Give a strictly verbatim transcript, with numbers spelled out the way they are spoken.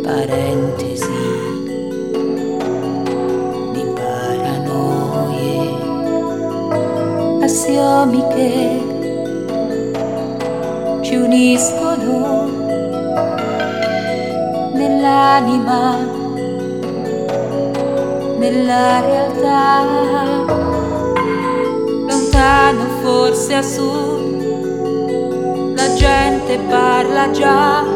parentesi di paranoie, assiomi che ci uniscono nell'anima, nella realtà. Lontano forse a sud la gente parla già